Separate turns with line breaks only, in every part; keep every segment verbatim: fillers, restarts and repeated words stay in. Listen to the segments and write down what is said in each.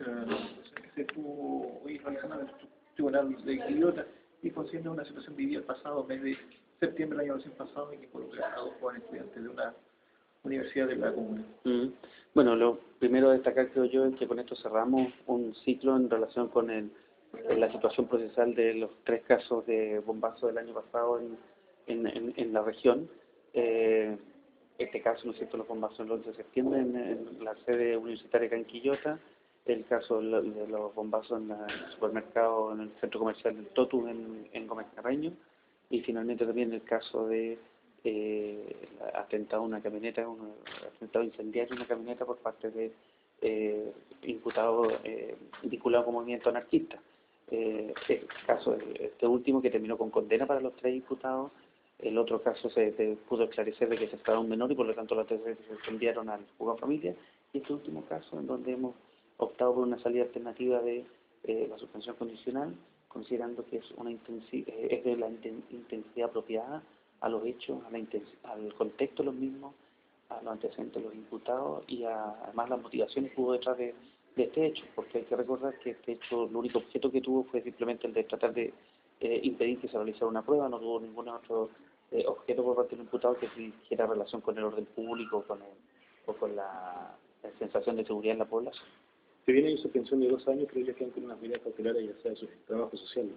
de la situación que se estuvo hoy realizando en el Tribunal de Quillota y consciente de una situación vivida el pasado mes de septiembre del año recién pasado y que involucra a dos jóvenes estudiantes de una universidad de la comuna.
Mm. Bueno, lo primero a destacar, creo yo, es que con esto cerramos un ciclo en relación con el, en la situación procesal de los tres casos de bombazo del año pasado en, en, en, en la región. Eh, este caso, ¿no es cierto?, los bombazos el once de septiembre en, en la sede universitaria acá en Quillota, el caso de los bombazos en, la, en el supermercado, en el centro comercial del Totum en, en Gómez Carreño, y finalmente también el caso de eh, atentado a una camioneta, un atentado incendiario a una camioneta por parte de eh, imputados eh, vinculados con movimiento anarquista. Eh, el caso, este último, que terminó con condena para los tres imputados. El otro caso se, se pudo esclarecer de que se trataba de un menor y por lo tanto los tres se enviaron al juzgado de familia. Y este último caso, en donde hemos optado por una salida alternativa de eh, la suspensión condicional, considerando que es una intensi eh, es de la inten intensidad apropiada a los hechos, a la al contexto de los mismos, a los antecedentes de los imputados y a, además las motivaciones que hubo detrás de, de este hecho, porque hay que recordar que este hecho, el único objeto que tuvo fue simplemente el de tratar de eh, impedir que se realizara una prueba, no tuvo ningún otro eh, objeto por parte del imputado que tuviera relación con el orden público con el, o con la, la sensación de seguridad en la población.
Se viene en suspensión de dos años, pero ellos quedan con una medida cautelar ya sea de su trabajo social.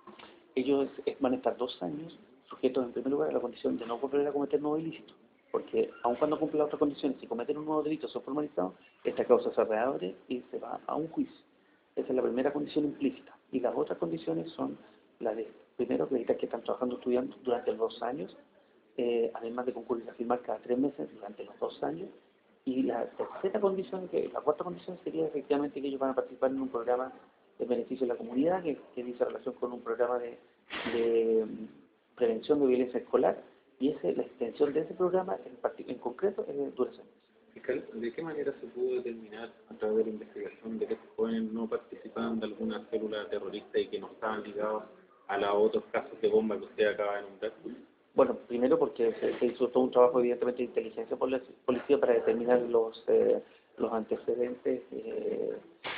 Ellos van a estar dos años sujetos en primer lugar a la condición de no volver a cometer nuevos ilícitos, porque aun cuando cumplen las otras condiciones, si cometen un nuevo delito son formalizados, esta causa se reabre y se va a un juicio. Esa es la primera condición implícita. Y las otras condiciones son las de, primero, acreditar que están trabajando estudiando durante los dos años, eh, además de concurrir a firmar cada tres meses durante los dos años. Y la tercera condición, que la cuarta condición sería efectivamente que ellos van a participar en un programa de beneficio de la comunidad, que, que dice relación con un programa de, de prevención de violencia escolar, y ese, la extensión de ese programa en, en concreto es de duración.
Fiscal, ¿de qué manera se pudo determinar a través de la investigación de que estos jóvenes no participaban de alguna célula terrorista y que no estaban ligados a los otros casos de bomba que usted acaba de nombrar?
Bueno, primero porque se, se hizo todo un trabajo evidentemente de inteligencia policía para determinar los eh, los antecedentes eh,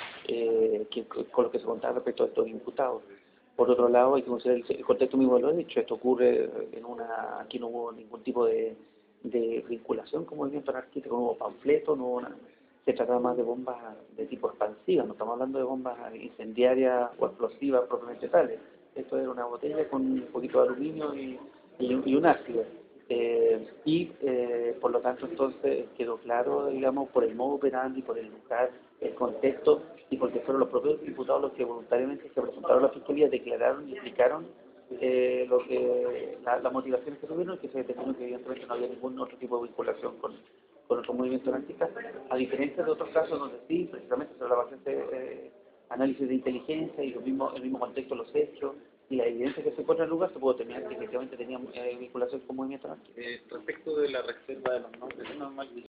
eh, que, con los que se contaba respecto a estos imputados. Por otro lado, hay que considerar el, el contexto mismo de lo hecho. Esto ocurre en una, aquí no hubo ningún tipo de, de vinculación con movimiento anarquista, no hubo panfletos, no hubo nada. Se trataba más de bombas de tipo expansiva, no estamos hablando de bombas incendiarias o explosivas propiamente tales. Esto era una botella con un poquito de aluminio y, y, un, y un ácido. Eh, y eh, por lo tanto entonces quedó claro, digamos, por el modo operandi, por el lugar, el contexto, y porque fueron los propios diputados los que voluntariamente se presentaron a la Fiscalía, declararon y explicaron eh, lo que las la motivaciones que tuvieron, y que se determinó que evidentemente no había ningún otro tipo de vinculación con, con otro movimiento anarquista, a diferencia de otros casos donde sí, precisamente sobre la base de eh, análisis de inteligencia y lo mismo, el mismo contexto de los hechos y la evidencia que se encuentra en el lugar, se pudo determinar que efectivamente tenían eh, vinculación con movimiento anarquista.
Eh, respecto de la reserva de los nombres, ¿es normal